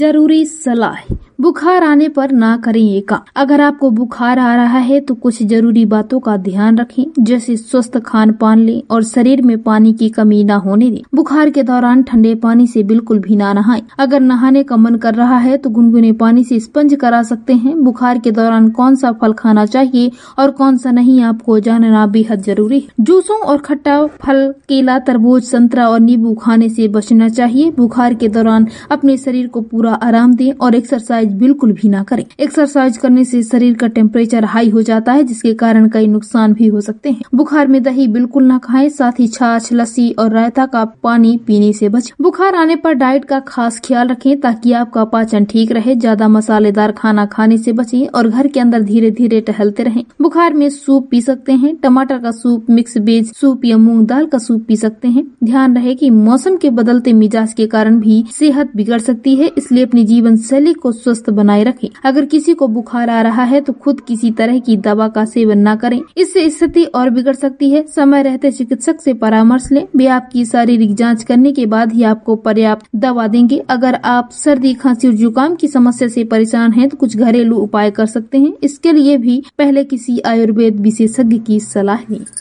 जरूरी सलाह। बुखार आने पर ना करें ये काम। अगर आपको बुखार आ रहा है तो कुछ जरूरी बातों का ध्यान रखें, जैसे स्वस्थ खान पान लें और शरीर में पानी की कमी ना होने दें। बुखार के दौरान ठंडे पानी से बिल्कुल भी ना नहाएं। अगर नहाने का मन कर रहा है तो गुनगुने पानी से स्पंज करा सकते हैं। बुखार के दौरान कौन सा फल खाना चाहिए और कौन सा नहीं, आपको जानना बेहद जरूरी है। जूसों और खट्टा फल, केला, तरबूज, संतरा और नींबू खाने से बचना चाहिए। बुखार के दौरान अपने शरीर को पूरा आराम दें और एक्सरसाइज बिल्कुल भी ना करें। एक्सरसाइज करने से शरीर का टेम्परेचर हाई हो जाता है, जिसके कारण कई नुकसान भी हो सकते हैं। बुखार में दही बिल्कुल ना खाएं, साथ ही छाछ, लस्सी और रायता का पानी पीने से बचें। बुखार आने पर डाइट का खास ख्याल रखें ताकि आपका पाचन ठीक रहे। ज्यादा मसालेदार खाना खाने से बचें और घर के अंदर धीरे धीरे टहलते रहें। बुखार में सूप पी सकते हैं। टमाटर का सूप, मिक्स वेज सूप या मूंग दाल का सूप पी सकते हैं। ध्यान रहे कि मौसम के बदलते मिजाज के कारण भी सेहत बिगड़ सकती है, इसलिए अपनी जीवन शैली को स्वस्थ बनाए रखें। अगर किसी को बुखार आ रहा है तो खुद किसी तरह की दवा का सेवन न करें, इससे स्थिति और बिगड़ सकती है। समय रहते चिकित्सक से परामर्श लें, वे आपकी शारीरिक जांच करने के बाद ही आपको पर्याप्त दवा देंगे। अगर आप सर्दी, खांसी और जुकाम की समस्या से परेशान हैं तो कुछ घरेलू उपाय कर सकते हैं। इसके लिए भी पहले किसी आयुर्वेद विशेषज्ञ की सलाह लें।